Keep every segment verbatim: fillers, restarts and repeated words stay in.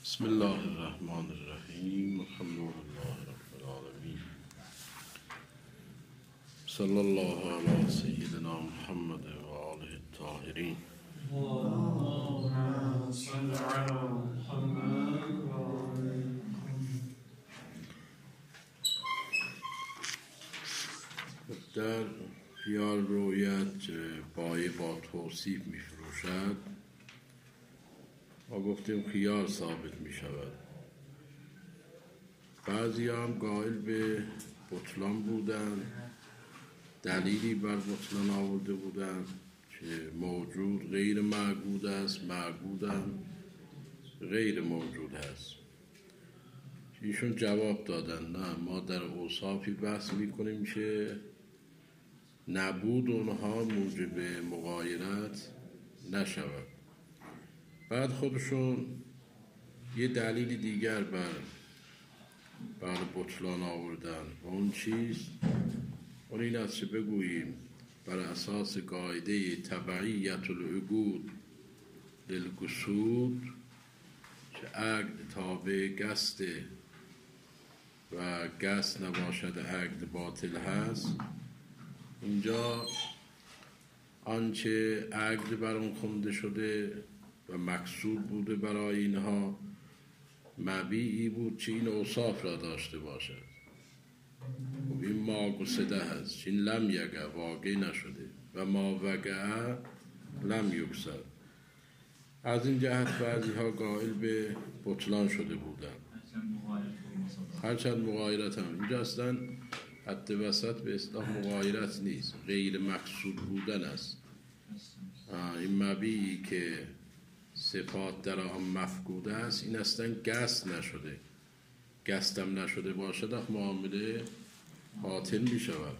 بسم الله الرحمن الرحیم الحمد لله رب العالمین صلی الله علی سیدنا محمد و آله الطاهرین. اللهم صل علی محمد و آله. در خیال رویت بایه با توصیف می فروشد. ما گفتیم خیال ثابت می شود. بعضی هم قائل به بطلان بودن، دلیلی بر بطلان آورده بودن که موجود غیر معبود است، معبود هم غیر موجود است. ایشون جواب دادن نه، ما در اوصافی بحث می کنیم که نبود اونها موجب مغایرت نشود. بعد خودشون یه دلیل دیگر بر بر بطلان آوردن و اون چیز اون این است که بگوییم بر اساس قاعده تبعیت العقود للقصود که عقد تابع قصد و قصد نباشد عقد باطل هست. اینجا آنچه عقد بر اون خونده شده و مقصود بوده برای اینها مبیعی بود که این اوصاف را داشته باشد. و این ما گسده هست، این لم یقع واقع نشده و ما وقع لم یکسر. از این جهت بعضی ها قائل به بطلان شده بودن، هرچند مغایرت هم اینجا اصلا حد وسط به اصطلاح مغایرت نیست، غیر مقصود بودن است. این مبیعی که صفات در آن مفقوده است این اصلا قصد نشده، قصدم نشده باشد اخ معامله باطل می شود.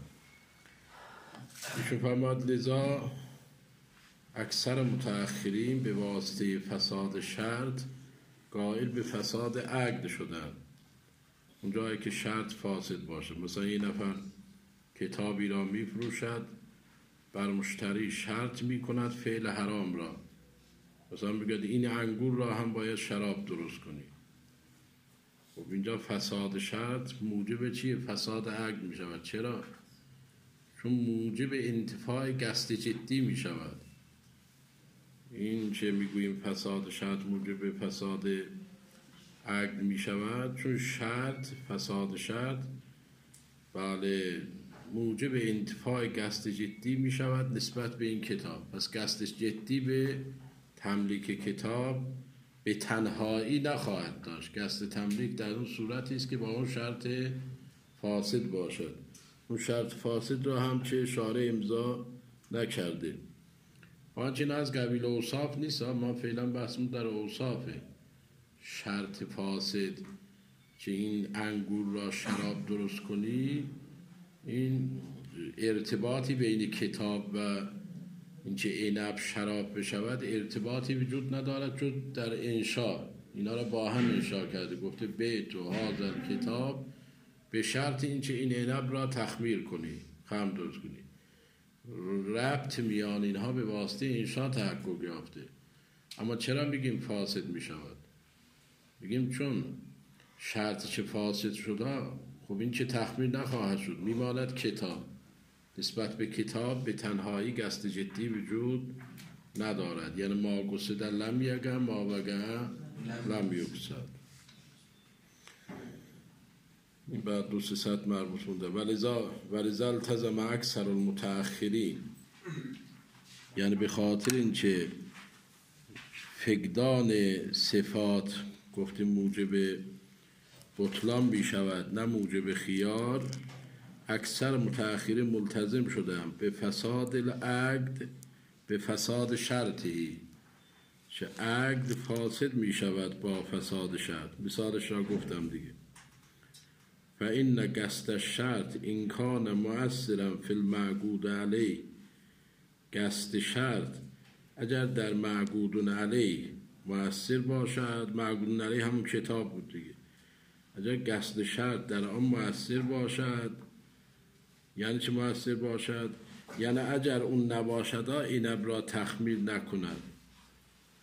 ایشون فرماد لذا اکثر متأخرین به واسطه فساد شرط قائل به فساد عقد شدن. اونجایی که شرط فاسد باشه، مثلا یه نفر کتابی را می فروشد، بر مشتری شرط می کند فعل حرام را، مثلا بگید این انگور را هم باید شراب درست کنی. خب اینجا فساد شرط موجب چیه؟ فساد عقد می شود. چرا؟ چون موجب انتفاع قصد جدی می شود. این چه میگوییم فساد شرط موجب فساد عقد می شود چون شرط، فساد شرط بله موجب انتفاع قصد جدی می شود نسبت به این کتاب. پس قصد جدی به تملیک کتاب به تنهایی نخواهد داشت. قصد تملیک در اون صورتی است که با اون شرط فاسد باشد. اون شرط فاسد را هم چه اشاره امضا نکرده. آنچه از قبیل اوصاف نیست، ما فعلا بحثمون در اوصافه. شرط فاسد که این انگور را شراب درست کنی، این ارتباطی بین کتاب و اینکه عنب شراب بشود ارتباطی وجود ندارد جز در انشاء. اینا را با هم انشاء کرده، گفته بیت و هذا کتاب به شرط اینکه این عنب را تخمیر کنی، خمر درست کنی. ربط میان اینها به واسطه انشاء تحقق یافته. اما چرا میگیم فاسد میشود؟ میگیم چون شرط چه فاسد شده، خب این چه تخمیر نخواهد شد، میماند کتاب. نسبت به کتاب به تنهایی قصد جدی وجود ندارد. یعنی ما قصد لم یقع ما وقع لم یکسر. این بعد دو سه ست مربوط مونده. ولذا ولذا التزم اکثر المتأخرین، یعنی به خاطر اینکه فقدان صفات گفتیم موجب بطلان می شود نه موجب خیار، اکثر متأخرین ملتزم شدن به فساد العقد به فساد شرطی، که عقد فاسد می شود با فساد شرط. مثالش را گفتم دیگه. فإن قصد الشرط إن كان مؤثرا في المعقود علیه، قصد شرط اگر در معقود علیه مؤثر باشد، معقود علیه همون کتاب بود دیگه، اگر قصد شرط در آن مؤثر باشد، یعنی چه مؤثر باشد؟ یعنی اگر اون نباشد عنب را تخمیر نکند.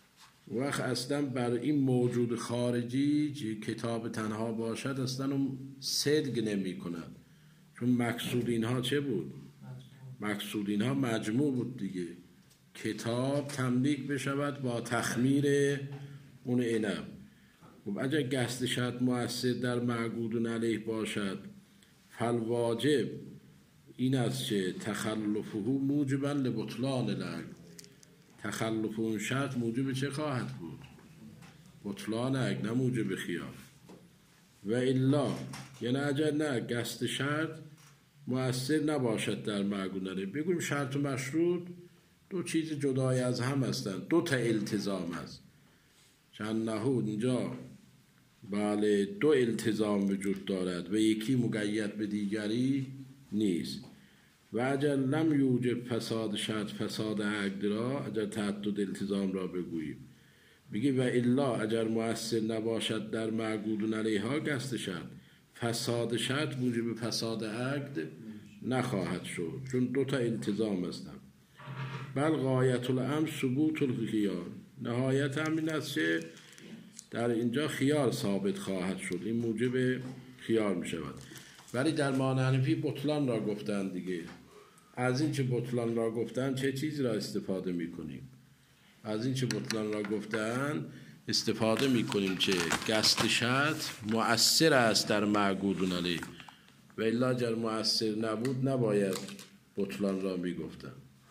وقت اصلا بر این موجود خارجی که کتاب تنها باشد اصلا اون صدق نمی کند، چون مقصود اینها چه بود؟ مقصود اینها مجموع بود دیگه، کتاب تملیک بشود با تخمیر اون عنب. خب اگر قصد شرط مؤثر در معقود علیه باشد فالواجب این است که تخلفه موجبا لبطلان العقد، تخلف اون شرط موجب چه خواهد بود؟ بطلان عقد، نه موجب خیار. و الا یعنی اگر نه قصد شرط مؤثر نباشد در معقود علیه، بگویم شرط و مشروط دو چیز جدای از هم هستند، دو تا التزام است. چند نهود اینجا بله دو التزام وجود دارد و یکی مقید به دیگری نیست. و اگر لم یوجب فساد شرط فساد عقد را، اگر تعدد التزام را بگوییم بگی و الا اگر مؤثر نباشد در معقود علیها قصد شرط، فساد شرط موجب فساد عقد نخواهد شد، چون دو تا التزام هستند. بل غایت الامر ثبوت الخیار، نهایت همین است که در اینجا خیار ثابت خواهد شد، این موجب خیار می شود. ولی در مانعنفی بطلان را گفتن دیگه. از این چه بطلان را گفتن چه چیزی را استفاده می کنیم؟ از این چه بطلان را گفتن استفاده می کنیم که قصد شرط مؤثر است در معقود علیه، و الا اگر مؤثر نبود نباید بطلان را می گفتن.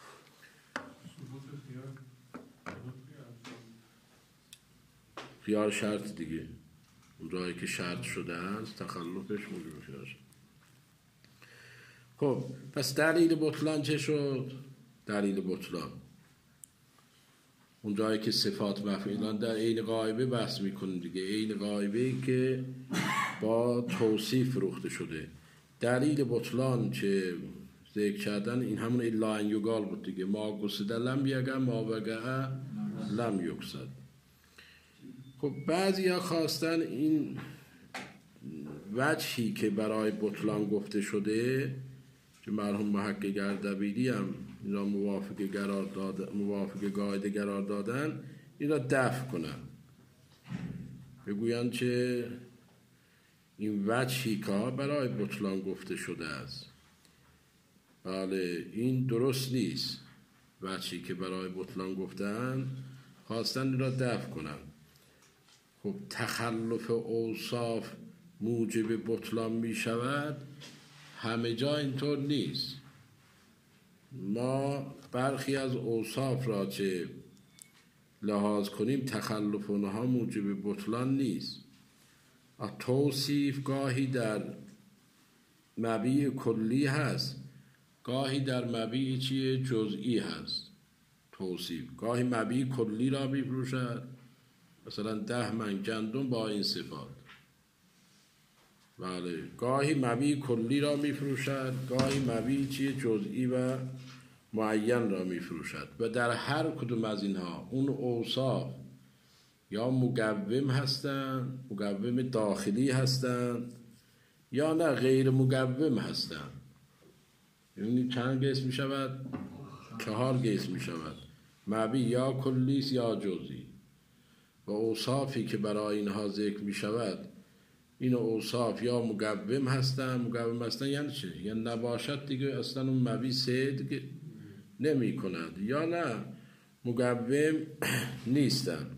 خیار شرط دیگه، اون جایی که شرط شده است تخلفش موجب خیار شد. خب پس دلیل بطلان چه شد؟ دلیل بطلان اون جایی که صفات مفعولان در عین غایبه بحث میکنیم دیگه، عین غایبه که با توصیف فروخته شده. دلیل بطلان که ذکر کردن این همون الا ان یقال بود دیگه، ما قصد لم یقع ما وقع لم یقصد. خب بعضی ها خواستن این وجهی که برای بطلان گفته شده که مرحوم محقق اردبیلی هم این را موافق قرار دادن، موافق قاعده قرار دادن، این را دفع کنن، بگویند که این وجهی که برای بطلان گفته شده است بله این درست نیست، وجهی که برای بطلان گفتن خواستن این را دفع کنن. خب تخلف اوصاف موجب بطلان می شود، همه جا اینطور نیست. ما برخی از اوصاف را چه لحاظ کنیم تخلف اونها موجب بطلان نیست. توصیف گاهی در مبیع کلی هست، گاهی در مبیع چیه جزئی هست. توصیف گاهی مبیع کلی را می فروشد، مثلا ده من گندم با این صفات، بله گاهی مبیع کلی را می فروشد، گاهی مبیع چیه جزئی و معین را می فروشد. و در هر کدوم از اینها اون اوصاف یا مقوم هستند، مقوم داخلی هستند، یا نه غیر مقوم هستند. یعنی چند قسم می شود؟ چهار قسم می شود، مبیع یا کلیست یا جزئی. و اوصافی که برای اینها ذکر می شود این اوصاف یا مقوم هستن، مقوم هستن یعنی چه؟ یعنی نباشد دیگه اصلا اون مبیع صدق نمی کند، یا نه مقوم نیستن.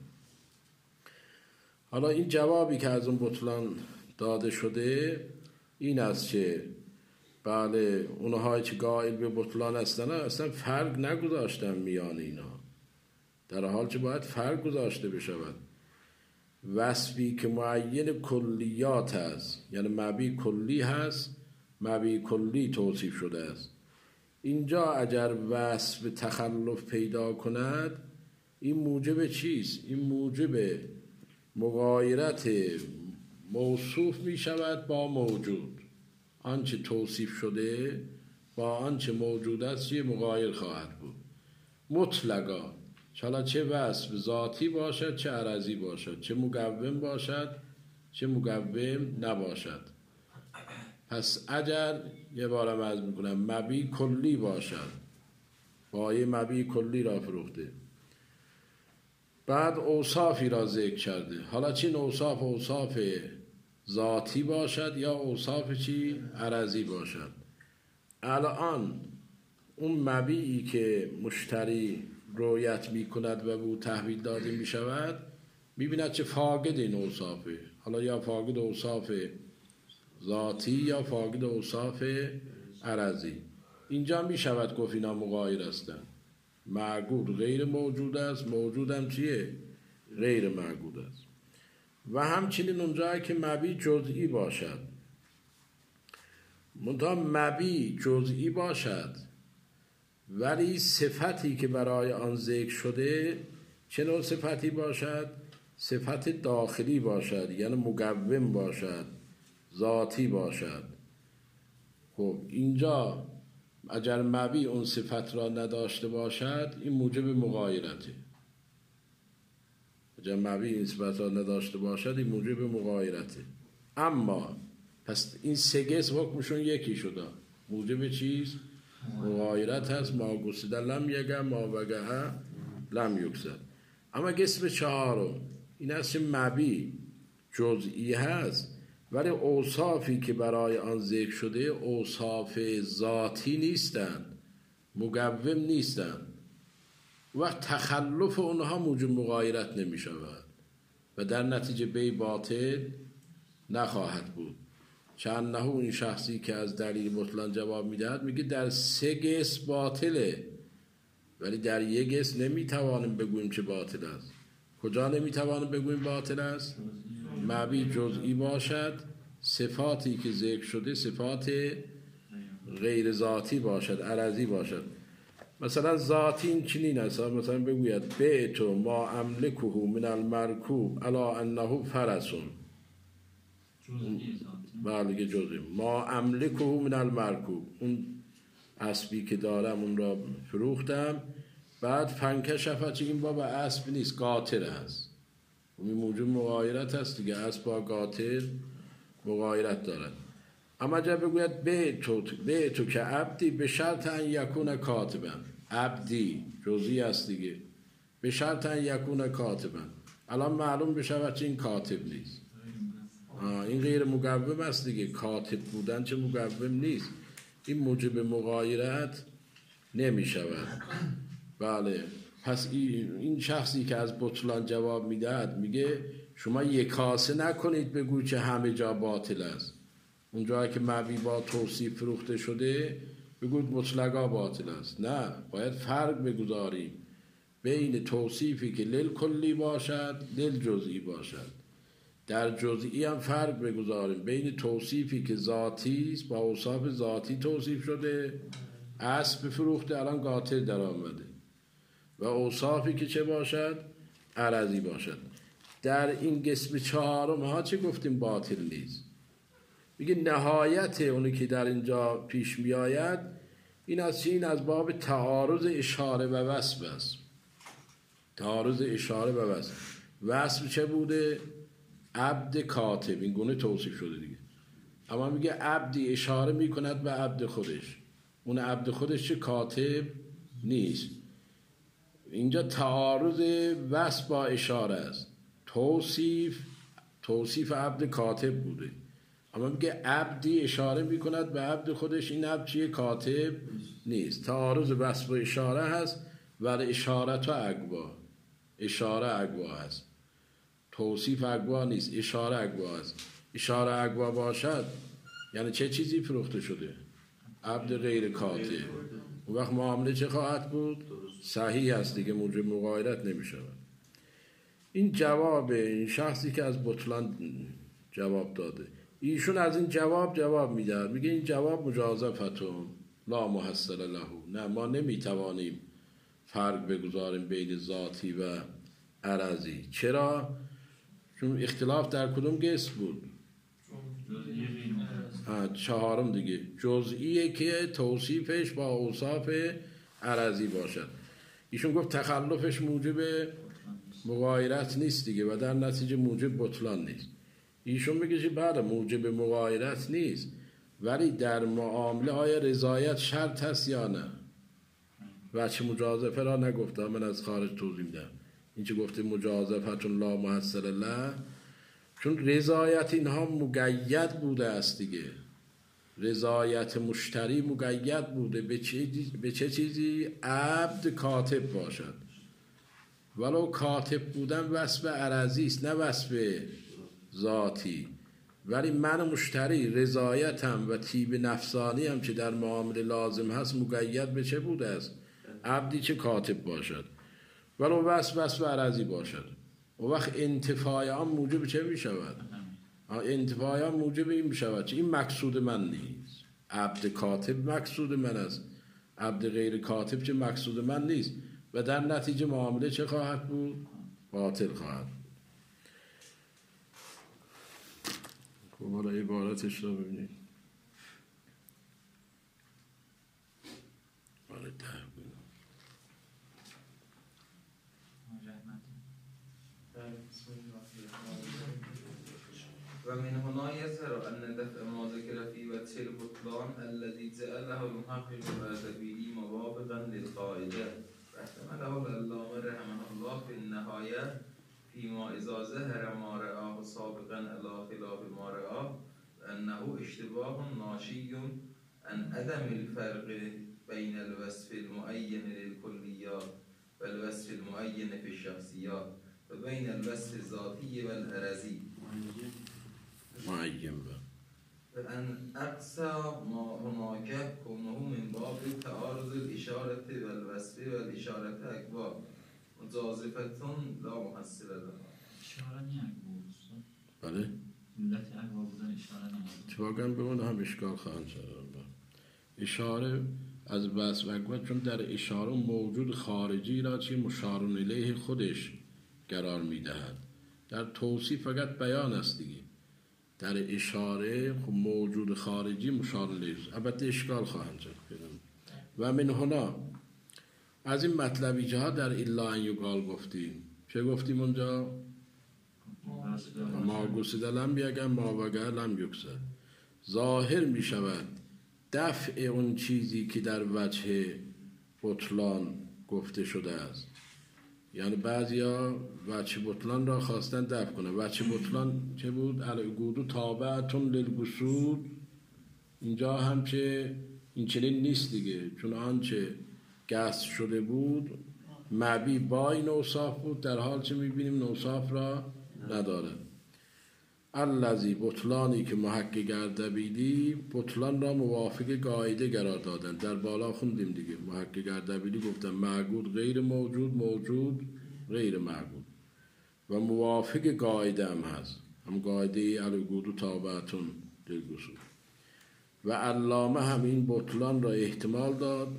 حالا این جوابی که از اون بطلان داده شده این است که بله اونهایی که قائل به بطلان هستن اصلا فرق نگذاشتن میان اینا، در حال که باید فرق گذاشته بشود. وصفی که معین کلیات هست، یعنی مبیع کلی هست، مبیع کلی توصیف شده است. اینجا اگر وصف تخلف پیدا کند این موجب چیست؟ این موجب مغایرت موصوف می شود با موجود. آنچه توصیف شده با آنچه موجود است یه مغایر خواهد بود مطلقا، حالا چه وصف ذاتی باشد چه عرضی باشد، چه مقوم باشد چه مقوم نباشد. پس اگر یه بارم عرض میکنم مبیع کلی باشد، با یه مبیع کلی را فروخته، بعد اوصافی را ذکر کرده. حالا چین اوصاف اوصاف ذاتی باشد یا اوصاف چی؟ عرضی باشد. الان اون مبیعی که مشتری رؤیت می کند و به او تحویل داده می شود می بیند چه فاقد این اوصافه. حالا یا فاقد اوصاف ذاتی یا فاقد اوصاف عرضی. اینجا می شود گفت اینا مغایر هستند. معقول غیر موجود است، موجود هم چیه؟ غیر معقول است. و همچنین اونجایی که مبیع جزئی باشد، منتها مبیع جزئی باشد ولی صفتی که برای آن ذکر شده چه نوع صفتی باشد؟ صفت داخلی باشد، یعنی مقوم باشد، ذاتی باشد. خب اینجا اگر مبیع اون صفت را نداشته باشد این موجب مغایرته. اگر مبیع این صفت را نداشته باشد این موجب مغایرته. اما پس این سه قسم حکمشون یکی شده. موجب چیز؟ مغایرت هست. ما گسیده لم یگه ما وگه لم یکسد. اما قسم چهارم این است که مبیع جزئی هست ولی اوصافی که برای آن ذکر شده اوصاف ذاتی نیستند، مقوم نیستند و تخلف اونها موجب مغایرت نمی شود و در نتیجه بی باطل نخواهد بود. چند نه این شخصی که از دلیل مطلق جواب میدهد میگه در سه قسم باطله ولی در یک قسم نمیتوانیم بگوییم چه باطل است. کجا نمیتوانیم بگوییم باطل است؟ مبیع جزئی باشد، صفاتی که ذکر شده صفات غیر ذاتی باشد، عرضی باشد. مثلا ذاتی این چنین است، مثلا بگوید بیت ما املکه من المرکوب علی انه فرسون، بله جزئی. ما املکه من المرکوب، اون اسبی که دارم اون را فروختم، بعد فنکشفت این باب اسب نیست، قاطر هست. این موجود مغایرت هست دیگه، اسب با قاطر مغایرت دارد. اما جا بگوید بیتو بیتو که عبدی به شرط ان یکون کاتبا، عبدی جزئی است دیگه، به شرط ان یکون کاتبا. الان معلوم بشود چه این کاتب نیست، این غیر مقوم است دیگه. کاتب بودن چه مقوم نیست، این موجب مغایرت نمی شود. بله، پس این شخصی که از بطلان جواب میدهد میگه شما یکاسه نکنید بگو که همه جا باطل است. اونجایی که مبیع با توصیف فروخته شده بگوید مطلقا باطل است. نه، باید فرق بگذاریم بین توصیفی که لیل کلی باشد لیل جزئی باشد. در جزئی هم فرق بگذاریم بین توصیفی که ذاتی است، با اوصاف ذاتی توصیف شده، اسب فروخته الان قاطر در آمده، و اوصافی که چه باشد؟ عرضی باشد. در این قسم چهارم ها چه گفتیم؟ باطل نیست. میگه نهایت اونی که در اینجا پیش می آید این از این از باب تعارض اشاره و وصف است. تعارض اشاره و وصف. وصف چه بوده؟ عبد کاتب، این گونه توصیف شده دیگه. اما میگه عبدی اشاره میکند به عبد خودش، اون عبد خودش چه؟ کاتب نیست. اینجا تعارض وصف با اشاره است. توصیف توصیف عبد کاتب بوده، اما میگه عبدی اشاره میکند به عبد خودش، این عبد چیه؟ کاتب نیست. تعارض وصف و اشاره هست ولی اشاره تو اقوا، اشاره اقوا هست، توصیف اقوا نیست، اشاره اقوا هست. اشاره اقوا باشد یعنی چه چیزی فروخته شده؟ عبد غیر کاتب. اون وقت معامله چه خواهد بود؟ صحیح هست دیگه، موجب مغایرت نمی شود. این جواب این شخصی که از بطلان جواب داده، ایشون از این جواب جواب میده، میگه این جواب مجازفتون لا محصل له. نه، ما نمیتوانیم فرق بگذاریم بین ذاتی و عرضی. چرا؟ چون اختلاف در کدوم قسم بود؟ چهارم دیگه، جزئیه که توصیفش با اوصاف عرضی باشد. ایشون گفت تخلفش موجب مغایرت نیست دیگه و در نتیجه موجب بطلان نیست. ایشون میگه که بعد موجب مغایرت نیست ولی در معامله آیا رضایت شرط هست یا نه؟ وجه مجازفه را نگفتم، من از خارج توضیح میدم. این چه گفته مجازفت لا محصل له، چون رضایت اینها مقید بوده است دیگه. رضایت مشتری مقید بوده به چه, به چه چیزی؟ عبد کاتب باشد. ولو کاتب بودن وصف عرضی است نه وصف ذاتی، ولی من مشتری رضایتم و طیب نفسانی هم که در معامله لازم هست مقید به چه بوده است؟ عبدی که کاتب باشد، ولو وصف وصف عرضی باشد. و وقت انتفاع آن موجب چه می شود؟ انتفاع آن موجب این می شود که این مقصود من نیست. عبد کاتب مقصود من است، عبد غیر کاتب چه مقصود من نیست و در نتیجه معامله چه خواهد بود؟ باطل خواهد بود. خب حالا عبارتش رو ببینید. حالا ده بود. و من هنا يظهر أن دفع ما ذكر في وجه البطلان الذي جعله المحقق الأردبيلي موافقا للقاعدة واحتمله العلامة رحمه الله في النهاية فيما إذا ظهر ما رآه سابقا على خلاف ما رآه أنه اشتباه ناشئ عن عدم الفرق بين الوصف المعين للكليات والوصف المعين في الشخصيات وبين الوصف الذاتي والعرضي معین با وأن أقصى ما هناك كونه من باب تعارض الإشارة والوصف والإشارة أكبر مجازفة لا محصل لها. اشاره نی اکبر است. بله؟ علت اکبر بودن اشاره نماز. اتفاقا به اون هم اشکال خواهند شد. اشاره از وصف اکبر چون در اشاره موجود خارجی را چی مشار الیه خودش قرار میدهد. در توصیف فقط بیان است دیگه. در اشاره خب موجود خارجی مشار الیه البته اشکال خواهند شد. و من هنا از این مطلبی که ها در الا ان یقال گفتیم. چه گفتیم اونجا؟ ما گسد لم بیگن ما وگه لم یکسد. ظاهر می شود دفع اون چیزی که در وجه بطلان گفته شده است. یعنی بعضیا وجه بطلان را خواستن دفع کنه. وجه بطلان چه بود؟ الگودو تابعتون للگسود. اینجا هم چه این چنین نیست دیگه، چون آنچه گست شده بود مبی با این اوصاف بود، در حال چه میبینیم اوصاف را نداره. الذی بطلانی که محقق اردبیلی بطلان را موافق قاعده قرار دادن. در بالا خوندیم دیگه، محقق اردبیلی گفتن معقول غیر موجود، موجود غیر معقول و موافق قاعده هم هست، هم قاعده الوجود تابعتون للوجود. و علامه هم این بطلان را احتمال داد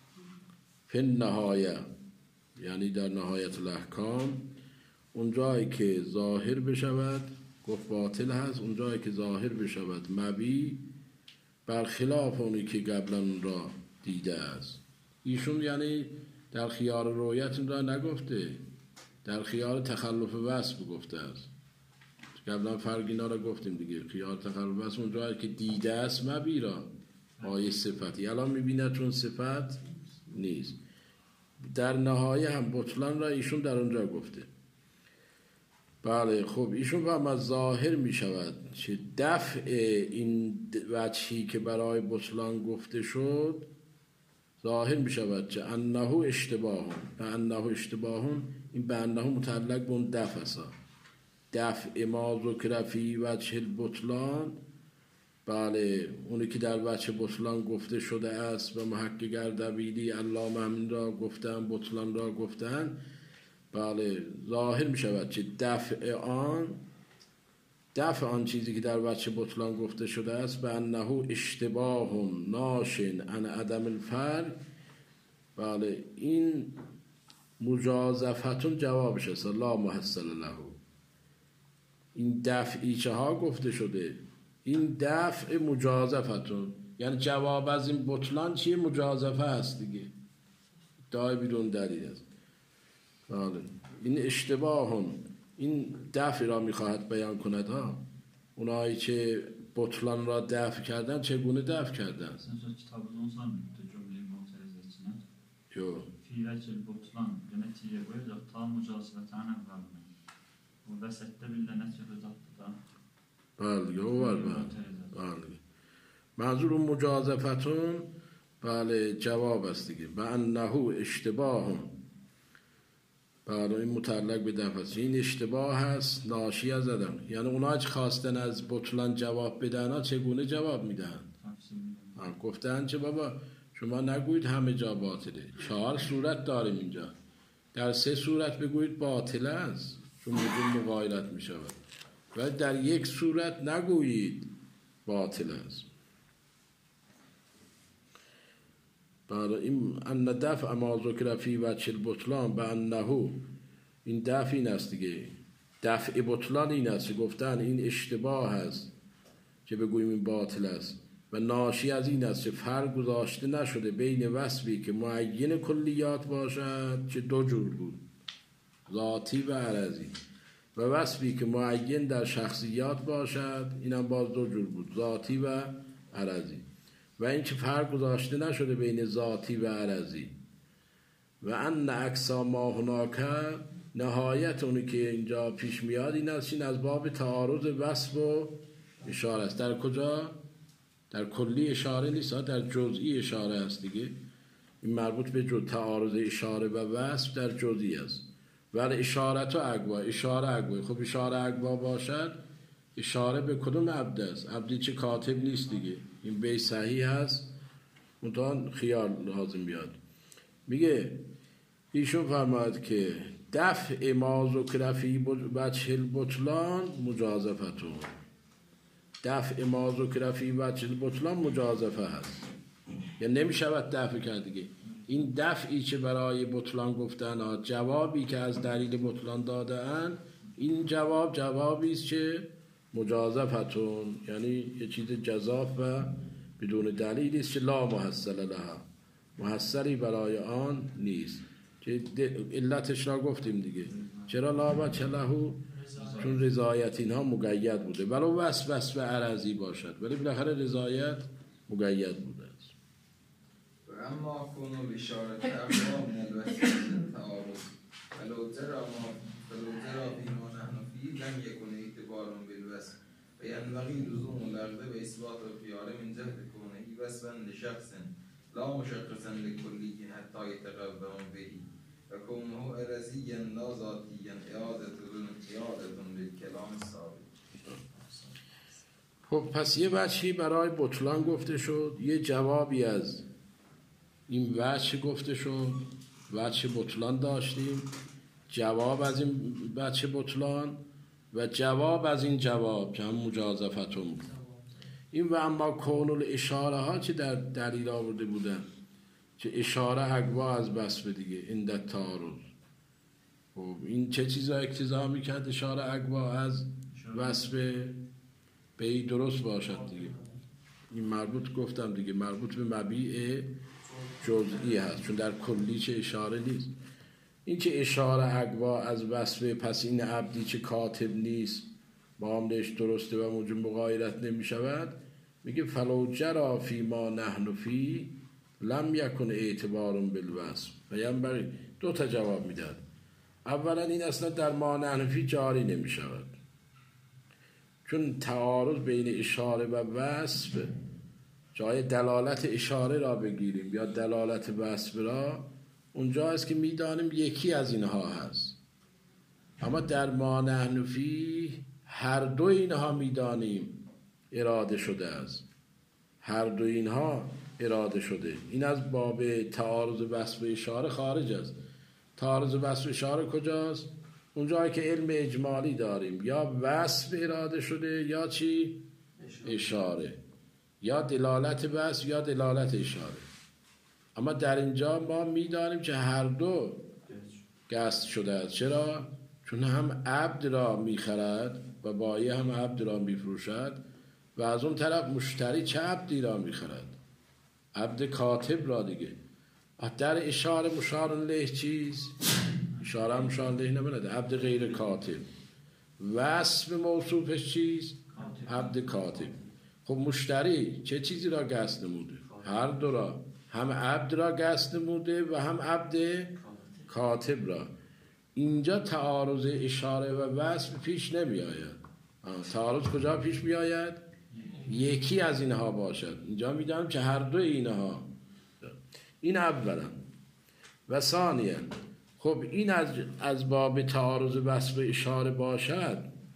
فی نهایه، یعنی در نهایت الاحکام، اونجایی که ظاهر بشود گفت باطل هست، اونجایی که ظاهر بشود مبی برخلاف اونی که قبلا را دیده است. ایشون یعنی در خیار رویت این را نگفته، در خیار تخلف وصف گفته است. قبلا فرق اینا را گفتیم دیگه. خیار تخلف وصف اونجایی که دیده است مبی را آیه صفتی، الان میبینه چون صفت نیست. در نهایه هم بطلان را ایشون در اونجا گفته. بله خب ایشون هم از ظاهر می شود که دفع این وجهی که برای بطلان گفته شد ظاهر می شود که انه اشتباهون و انه اشتباهون، این به انه متعلق به اون دفع است. دفع ما ذکر فی وجه البطلان، بله اونی که در وجه بطلان گفته شده است و محقق اردبیلی علامه همین را گفتن، بطلان را گفتن، بله ظاهر می شود که دفع آن دفع آن چیزی که در وجه بطلان گفته شده است به انه اشتباه ناشن عن عدم الفرق، بله این مجازفتون جوابش است لا محصل له. این دفعی چه ها گفته شده، این دفع مجازفتون یعنی جواب از این بطلان چیه؟ مجازفه است دیگه، دای بیرون دلیل است. بله این اشتباه هم این دفع را میخواهد بیان کند ها. اونایی که بطلان را دفع کردن چگونه دفع کردن؟ مثلا کتاب اون سال میگه جمله معترضه چنان جو فی فی وجه البطلان به نتیجه باید تا مجازبتان اولونه و وسطه بیله نتیجه دادتا بله اوور بله بله منظور مجازفتون بله جواب است دیگه و انه اشتباه بله این متعلق به دفعه این اشتباه هست ناشی از عدم یعنی اونا که خواستن از بطلان جواب بدن ها چگونه جواب میدن گفتن چه بابا شما نگویید همه جا باطله چهار صورت داریم اینجا در سه صورت بگویید باطل است چون موجود مغایرت می شود و در یک صورت نگویید باطل است برای این ان دفع ما ذکر فی وجه البطلان به انه این دفع این است دیگه دفع بطلان این است گفتن این اشتباه است که بگوییم این باطل است و ناشی از این است که فرق گذاشته نشده بین وصفی که معین کلیات باشد که دو جور بود ذاتی و عرضی و وصفی که معین در شخصیات باشد اینم باز دو جور بود ذاتی و عرضی و این که فرق گذاشته نشده بین ذاتی و عرضی و ان اقصا ما هناک نهایت اونی که اینجا پیش میاد این است این از باب تعارض وصف و اشاره است در کجا؟ در کلی اشاره نیست در جزئی اشاره است دیگه این مربوط به جو تعارض اشاره و وصف در جزئی است ولی اشارت و اقوا اشاره اقوا خب اشاره اقوا باشد اشاره به کدوم عبد است عبدی چه کاتب نیست دیگه این بی صحیح هست منتها خیال لازم بیاد میگه ایشون فرماید که دفع ما ذکر فی وجه البطلان مجازفتون دفع ما ذکر فی وجه البطلان مجازفه هست یعنی نمیشود دفع کرد دیگه این دفعی که برای بطلان گفتن جوابی که از دلیل بطلان داده اند این جواب جوابی است که مجازفتون یعنی یه چیز جزاف و بدون دلیلی است که لا محصل لها محصلی برای آن نیست که علتش را گفتیم دیگه چرا لا وجه له چون رضایت اینها مقید بوده ولو وصف وصف عرضی باشد ولی بالاخره رضایت مقید بوده است و اما کن الاشاره اقوا من الوصف التعارض ولو ترى ما ولو ترى فيما نحن فيه لم يكن اعتبار بالوصف فينبغي لزوم الاخذ باثبات الخيار من جهه كونه وصفا لشخص لا مشخصا لكلي حتى يتقوم به وكونه عرضيا لا ذاتيا اعاده اعاده بالكلام السابق. خب پس یه وجهی برای بطلان گفته شد یه جوابی از این وجه گفته شد وجه بطلان داشتیم جواب از این وجه بطلان و جواب از این جواب که هم مجازفتون بود این و اما کونل اشاره ها که در دلیل آورده بودن که اشاره اقوا از وصف دیگه این در تعارض خب این چه چیزا اقتضا میکرد اشاره اقوا از وصف به این درست باشد دیگه این مربوط گفتم دیگه مربوط به مبیع جزئی هست چون در کلی چه اشاره نیست این که اشاره اقوا از وصف پس این عبدی که کاتب نیست معاملش درسته و موجب مغایرت نمی شود میگه فلو جرا فی ما نحن فی لم یکن اعتبار بالوصف و یعنی دو تا جواب میداد اولا این اصلا در ما نحن فی جاری نمی شود چون تعارض بین اشاره و وصف جای دلالت اشاره را بگیریم یا دلالت وصف را اونجا است که میدانیم یکی از اینها هست اما در ما نحن فی هر دو اینها میدانیم اراده شده است هر دو اینها اراده شده این از باب تعارض وصف و اشاره خارج است تعارض وصف و اشاره کجاست اونجایی که علم اجمالی داریم یا وصف اراده شده یا چی اشاره یا دلالت وصف یا دلالت اشاره اما در اینجا ما میدانیم که هر دو قصد شده است چرا؟ چون هم عبد را میخرد و بایع هم عبد را میفروشد و از اون طرف مشتری چه عبدی را میخرد عبد کاتب را دیگه در اشاره مشار له چیز اشاره مشار له نمیده عبد غیر کاتب وصف موصوفش چیز عبد کاتب خب مشتری چه چیزی را قصد نموده هر دو را هم عبد را قصد نموده و هم عبد کاتب را. اینجا تعارض اشاره و وصف پیش نمی آید. تعارض کجا پیش می آید؟ یکی از اینها باشد. اینجا می دانم که هر دو اینها. این اولا. و ثانیا خب این از, از باب تعارض وصف و اشاره باشد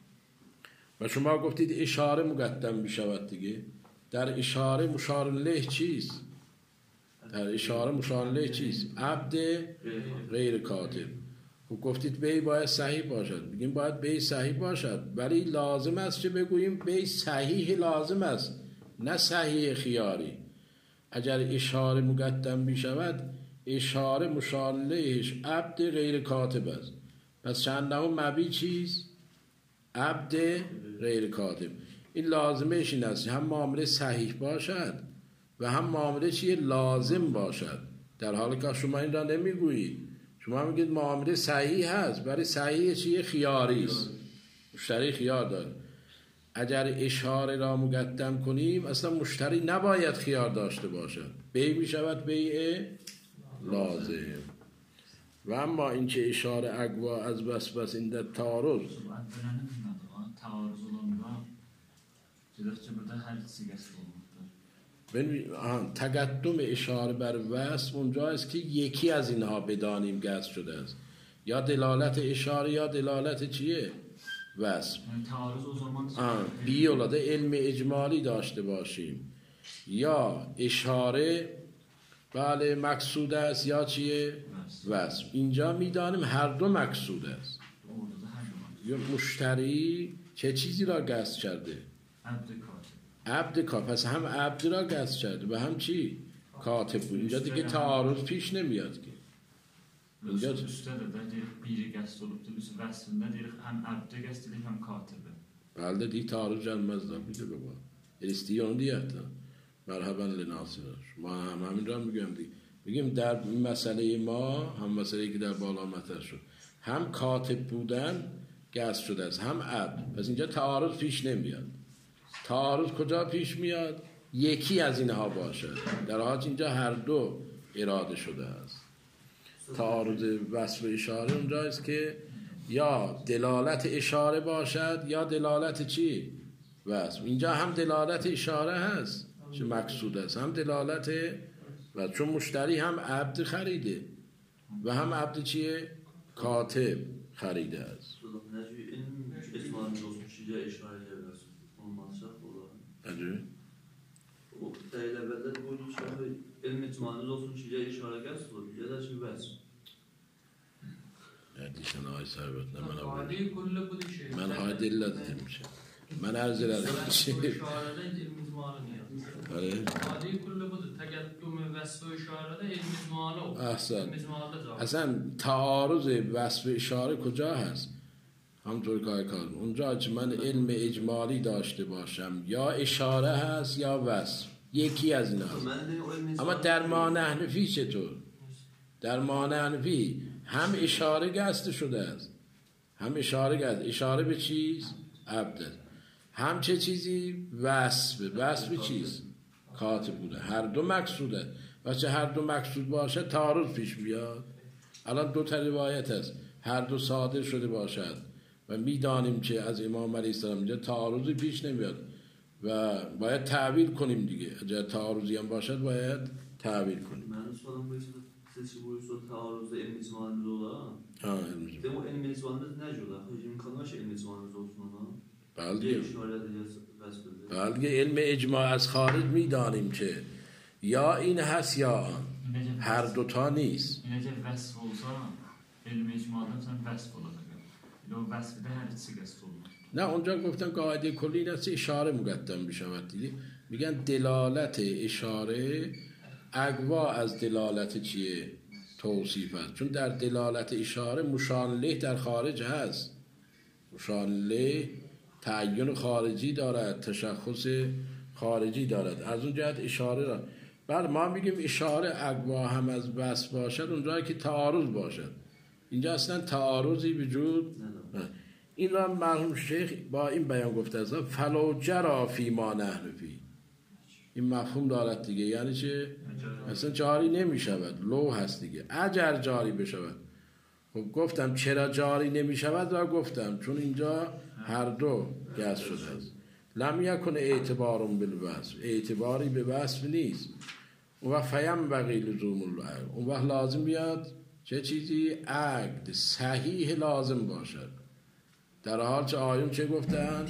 و شما گفتید اشاره مقدم می شود دیگه. در اشاره مشار الیه چیست؟ در اشاره مشار الیه چیست؟ عبد غیر کاتب. خب گفتید بی باید صحیح باشد. بگیم باید بی صحیح باشد، ولی لازم است چه بگوییم؟ بی صحیح لازم است، نه صحیح خیاری. اگر اشاره مقدم می شود اشاره مشار الیهش عبد غیر کاتب است. پس چند مبی چیست؟ عبد غیر کاتب. این لازمش این است هم معامله صحیح باشد و هم معامله چیه؟ لازم باشد. در حالی که شما این را نمیگویید، شما میگید معامله صحیح هست، ولی صحیح چیه؟ خیاری است، مشتری خیار داره. اگر اشاره را مقدم کنیم اصلا مشتری نباید خیار داشته باشد، بی می شود بیع لازم. و اما اینکه اشاره اقوا از بس بس این در تعارض تعارض olanda gerekçe burada her sigası olmaktadır. ببین تقدم اشاره بر وصف اونجاست که یکی از اینها بدانیم قصد شده است، یا دلالت اشاره یا دلالت چیه؟ وصف. Yani تعارض o zaman بی اولاده علم اجمالی داشته باشیم، یا اشاره بله مقصود است یا چیه؟ وصف. اینجا میدانیم هر دو مقصود است. یا مشتری چه چیزی را قصد کرده؟ عبد کاتب. عبد کاتب. پس هم عبد را قصد کرده و هم چی؟ کاتب بود. اینجا دیگه تعارض پیش نمیاد که. اینجا üstte de deyir biri qəsd olubdur, üst vəsfində deyir həm abdə qəsd edib, həm katibə. بله دیگه تعارض gelmez da میگه بابا. استیون دیت مرحبا لناصر. ما هم همین را میگم دیگه. میگیم در مسئله ما هم مسئله که در بالا مطرح شد، هم کاتب بودن قصد شده است، هم عبد. پس اینجا تعارض پیش نمیاد. تعارض کجا پیش میاد؟ یکی از اینها باشد، در حالی اینجا هر دو اراده شده است. تعارض وصف و اشاره اونجاست که یا دلالت اشاره باشد یا دلالت چی؟ وصف. اینجا هم دلالت اشاره هست چه مقصود است، هم دلالت و چون مشتری هم عبد خریده و هم عبد چیه؟ کاتب خریده است. Acı. O teylebeler bu işe ilm icmanız olsun şiye işare gelsin ya da şey bas. Yani sen ay servet ne ben abi. Hadi kullu bu şey. Ben hadi illa dedim şey. Ben arzular şey. İşarede ilm icmanı ya. Öyle. Hadi kullu bu tegaddüm ve vasf işarede ilm icmanı. Ahsan. Hasan taarruz vasf işare کجا هست؟ همونطور که کار اونجا که من علم اجمالی داشته باشم یا اشاره هست یا وصف، یکی از این هست. اما در معنی حنفی چطور؟ در معنی حنفی هم اشاره قصد شده است، هم اشاره قصد اشاره به چیز؟ عبد. هم چه چیزی؟ وصف. وصف چیز؟ کاتب بوده. هر دو مقصوده و چه هر دو مقصود باشه تعارض پیش بیاد. الان دو تا روایت است، هر دو صادر شده باشد و میدانیم که از امام علیه السلام اینجا تعارضی پیش نمیاد و باید تعبیر کنیم دیگه. اگر تعارضی هم باشد باید تعبیر کنیم. من سوالم باشه سه بویسو تعارض علم icmanız ola. ها علم icmanız. Demo ilm icmanız ne jola? Hocam kanıma şey ilm icmanız olsun ona. بله بله علم اجماع از خارج میدانیم که یا این هست یا آن، هر دوتا نیست. این اگه وصف olsa علم icmadan sen vəsf olacaq. O vəsfdə hər ikisi qəsd olunur. نه اونجا گفتن قاعده کلی این است اشاره مقدم بشود دیگه. میگن دلالت اشاره اقوا از دلالت چیه؟ توصیف است. چون در دلالت اشاره مشار الیه در خارج هست. مشار الیه تعین خارجی دارد، تشخص خارجی دارد. از اون جهت اشاره را بعد ما میگیم اشاره اقوا هم از بس باشد اونجایی که تعارض باشد. اینجا اصلا تعارضی وجود نه. این را مرحوم شیخ با این بیان گفته است فلو جرا فی ما نحن فی. این مفهوم دارد دیگه. یعنی چه؟ اصلا جاری نمی شود، لو هست دیگه. اگر جاری بشود، خب گفتم چرا جاری نمی شود را گفتم چون اینجا هر دو گز شده است. لم یکن اعتبارم بالوصف، اعتباری به وصف نیست. اون وقت فیم بقی لزوم العقد، اون وقت لازم بیاد چه چیزی؟ عقد صحیح لازم باشد. در حال چه آیون چه گفتن؟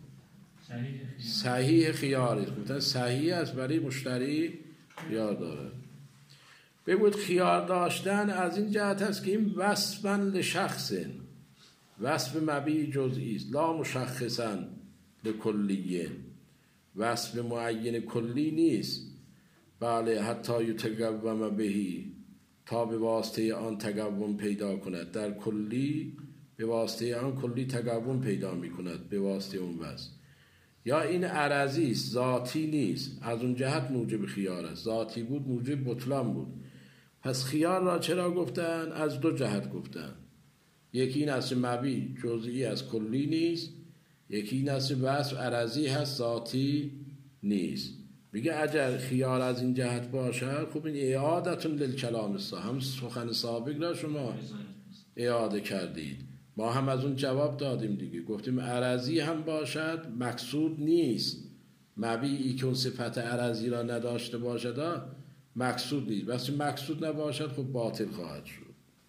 صحیح خیاری گفتن صحیح است برای مشتری خیار داره. بگوید خیار داشتن از این جهت است که این وصفاً لشخص، وصف مبیع جزئی است، لا مشخصاً لکلیه، وصف معین کلی نیست. بله حتی یتقوم بهی، تا به واسطه آن تقوم پیدا کند. در کلی به واسطه آن کلی تقوم پیدا می کند به واسطه اون وصف. یا این عرضی است، ذاتی نیست، از اون جهت موجب خیار است. ذاتی بود موجب بطلان بود. پس خیار را چرا گفتن؟ از دو جهت گفتن. یکی این است مبیع جزئی از کلی نیست، یکی این است وصف عرضی هست ذاتی نیست. میگه اگر خیار از این جهت باشد، خب این اعادتون للکلام است، هم سخن سابق را شما اعاده کردید، ما هم از اون جواب دادیم دیگه. گفتیم عرضی هم باشد مقصود نیست، مبیعی که اون صفت عرضی را نداشته باشد مقصود نیست. وقتی مقصود نباشد خب باطل خواهد شد.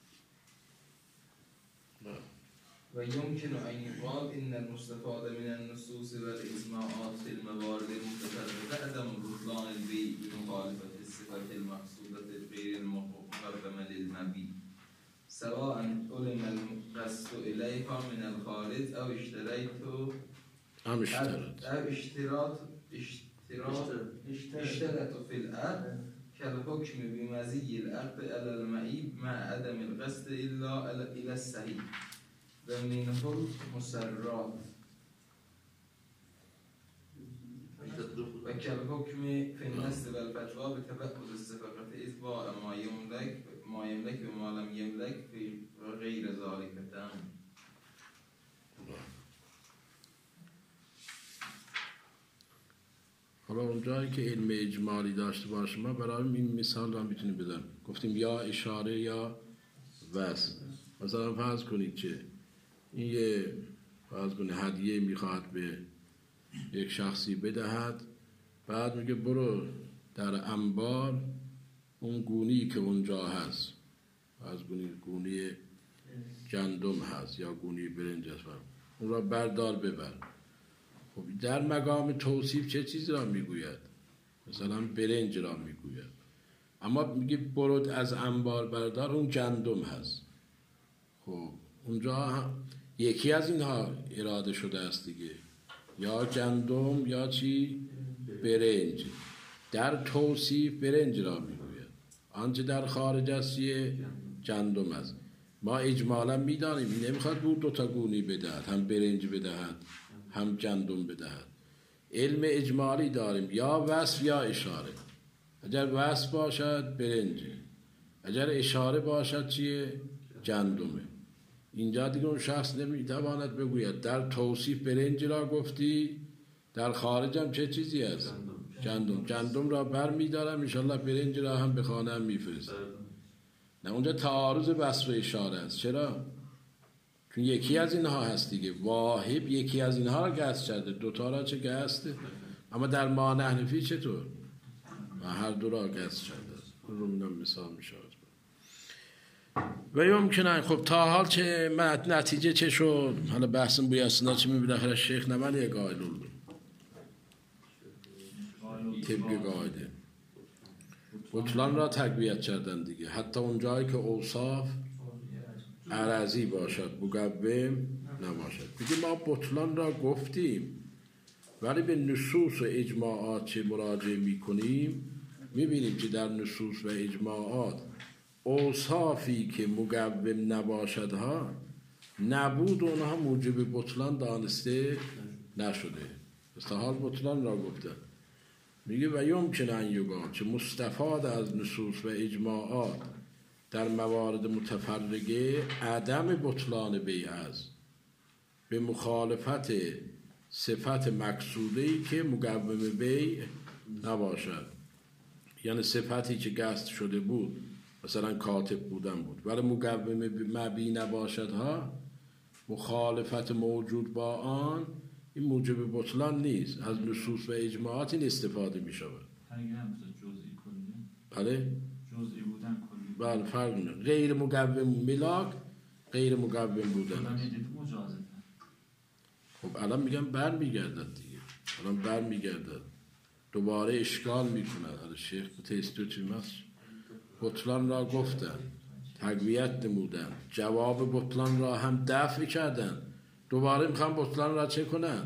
و يمكن أن يقال إن المستفاد من النصوص والإجماعات في الموارد المتفرقة عدم بطلان البيع بمخالفة الصفة المقصودة غير المقدمة للمبيع، سواء علم القصد إليها من الخارج أو اشتريت هم اشترط أو اشتراط اشتراط اشترط في العقد كالحكم بمزي العقد على المعيب مع عدم القصد إلا إلى الصحيح ومنه المسرات وكالحكم في النسل والفتوى بتفقد الصفقة إثبات ما يملك ما يملك وما لم يملك في غير ذلك تام. حالا اونجایی که علم اجمالی داشته باشیم ما برای این مثال رو هم میتونیم بدم. گفتیم یا اشاره یا وصف. مثلا فرض کنید که این یه فرض کنید هدیه میخواد به یک شخصی بدهد، بعد میگه برو در انبار اون گونی که اونجا هست، فرض کنید گونی گندم هست یا گونی برنج هست، اون را بردار ببر. خب در مقام توصیف چه چیزی را میگوید؟ مثلا برنج را میگوید، اما میگه برو از انبار بردار اون گندم هست. خب اونجا یکی از اینها اراده شده است دیگه، یا گندم یا چی؟ برنج. در توصیف برنج را میگوید، آنچه در خارج است یه گندم است. ما اجمالا میدانیم این نمیخواد بود دوتا گونی بدهد، هم برنج بدهد هم گندم بدهد. علم اجمالی داریم، یا وصف یا اشاره. اگر وصف باشد برنجه، اگر اشاره باشد چیه؟ گندمه. اینجا دیگه اون شخص نمیتواند بگوید در توصیف برنج را گفتی، در خارج هم چه چیزی است؟ گندم. گندم را بر میدارم انشالله برنج را هم به خانه هم میفرستم. نه اونجا تعارض وصف و اشاره است. چرا؟ چون یکی از اینها هست دیگه، واهب یکی از اینها را گست کرده، دوتا را چه گسته، اما در ما نحنفی چطور؟ و هر دو را گست کرده. رو منم مثال میشه. و یمکنه خب تا حال چه نتیجه چه شد؟ حالا بحثم بوی اصلا چه میبینه خیلی شیخ نمانی یه قائل اولو طبق قاعده بطلان را تقویت کردن دیگه، حتی اون جایی که اوصاف عرضی باشد مقوم نباشد. دیگه ما بطلان را گفتیم، ولی به نصوص و اجماعات چه مراجعه میکنیم میبینیم که در نصوص و اجماعات اوصافی که مقوم نباشد ها نبود، اونها موجب بطلان دانسته نشده. استحال بطلان را گفتن. میگه و یمکن ان یقال چه مستفاد از نصوص و اجماعات در موارد متفرقه عدم بطلان بیع است، به مخالفت صفت مقصوده‌ای که مقوم بیع نباشد. یعنی صفتی که قصد شده بود مثلا کاتب بودن بود ولی مقوم مبی نباشد ها مخالفت موجود با آن این موجب بطلان نیست. از نصوص و اجماعات این استفاده می شود. اگه هم جزئی کلی بله جزئی بودن کلی بله فرق نه. غیر مقوم ملاک غیر مقوم بودن الان است. میدید مجازه. خب الان میگم بر میگردد دیگه الان بر میگردد دوباره اشکال میکند. حالا شیخ تستوتی مست بطلان را گفتن تقویت نمودن جواب بطلان را هم دفع کردن دوباره میخوام بطلان را چه کنن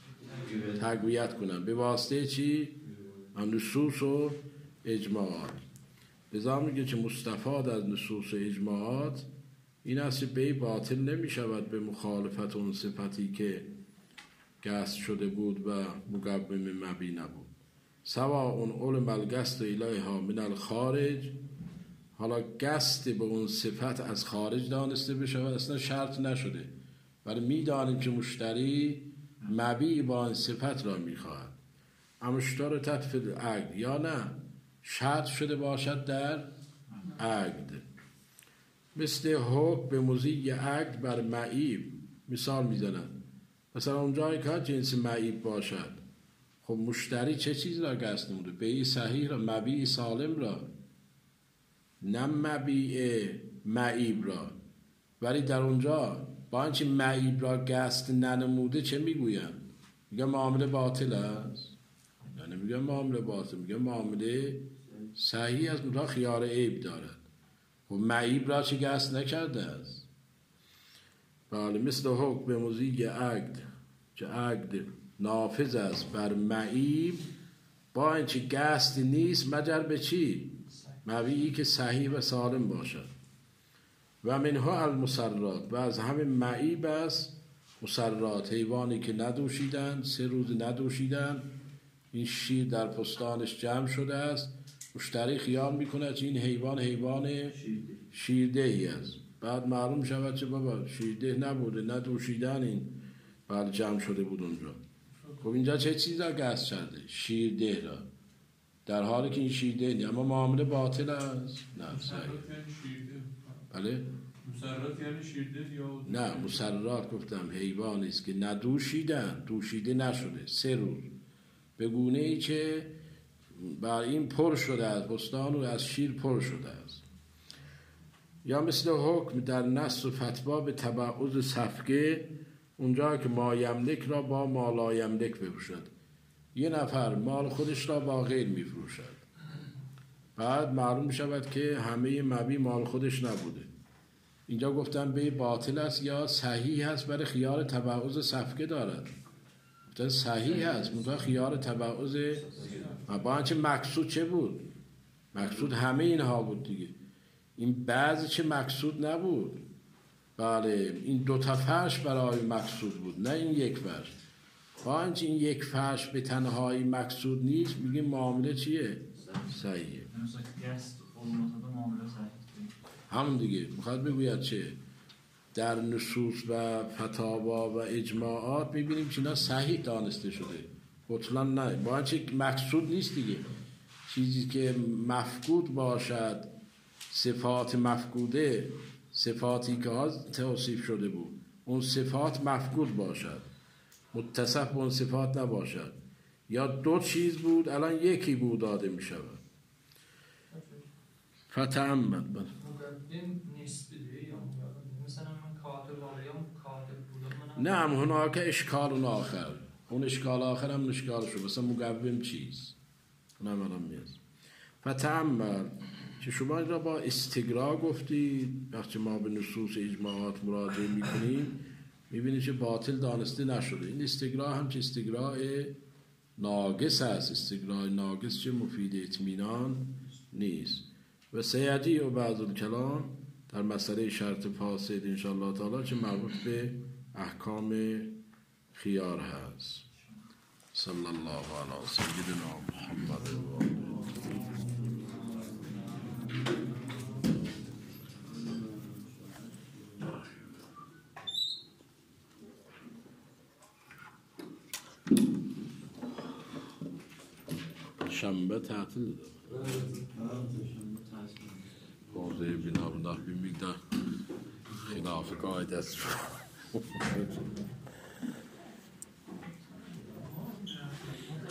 تقویت کنن به واسطه چی؟ نصوص و اجماعات. لذا میگه که مستفاد از نصوص و اجماعات این است به باطل نمیشود به مخالفت اون صفتی که قصد شده بود و مقوم مبی نبود. سوا اون علم القصد الیها من الخارج حالا قصد به اون صفت از خارج دانسته بشود اصلا شرط نشده ولی میدانیم که مشتری مبی با این صفت را میخواهد اما اشتراطت فی العقد یا نه شرط شده باشد در عقد مثل حکم به مضی عقد بر معیب مثال میزنن مثلا اونجایی که جنس معیب باشد خب مشتری چه چیز را قصد نموده بیع صحیح را مبیع سالم را نه مبیع معیب را ولی در اونجا با اینکه معیب را قصد ننموده چه میگوین میگن معامله باطل است یعنی میگن معامله باطل میگن معامله صحیح است منتها خیار عیب دارد و معیب را چه قصد نکرده است. بله مثل حکم به مضی عقد که عقد نافذ است بر معیب با اینکه قصد نیست مگر به چی مبیعی که صحیح و سالم باشد. و منها المسرات و از همه معیب است مسرات حیوانی که ندوشیدن سه روز ندوشیدن این شیر در پستانش جمع شده است مشتری خیال میکنه که این حیوان حیوان شیردهی است بعد معلوم شود که بابا شیرده نبوده ندوشیدن این بعد جمع شده بود اونجا. خب اینجا چه چیز را قصد کرده شیرده را در حالی که این شیرده نیست اما معامله باطل است نه صحیح بله مسرات یعنی شیرده یا نه مسرات گفتم حیوانی است که ندوشیدن دوشیده نشده سه روز به گونه ای که بر این پر شده است بستان و از شیر پر شده است. یا مثل حکم در نص و فتوا به تبعض صفقه اونجا که مایملک را با مالایملک بفروشد یه نفر مال خودش را با غیر میفروشد بعد معلوم شود که همه مبی مال خودش نبوده اینجا گفتن به باطل است یا صحیح است برای خیار تبعض صفقه دارد گفتن صحیح است منتها خیار تبعض با اینکه مقصود چه بود مقصود همه اینها بود دیگه این بعضی چه مقصود نبود. بله این دو تا فرش برای مقصود بود نه این یک فرش با اینکه این یک فرش به تنهایی مقصود نیست میگه معامله چیه صحیحه همون دیگه میخواد بگوید چه در نصوص و فتاوا و اجماعات میبینیم که اینا صحیح دانسته شده بطلان نه با اینکه مقصود نیست دیگه چیزی که مفقود باشد صفات مفقوده صفاتی که ها توصیف شده بود اون صفات مفقود باشد متصف به اون صفات نباشد یا دو چیز بود الان یکی بود داده می شود فتعمد بله این نسبی یا مثلا من کاتب آریم کاتب بودم نعم هناك اشکال آخر اون اشکال آخر هم اشکال شد مثلا مقوم چیز اونم الان میاد فتعمد که شما را با استقرا گفتید وقتی ما به نصوص اجماعات مراجعه میکنیم میبینید که باطل دانسته نشده این استقرا هم که استقرا ناقص است استقرا ناقص که مفید اطمینان نیست. و سیجی و بعض الکلام در مسئله شرط فاسد انشاءالله تعالی که مربوط به احکام خیار هست. صلی الله علی سیدنا محمد و آله شنبه تعطیل داره. بازه بنا بنا bir miktar خلاف قاعده است.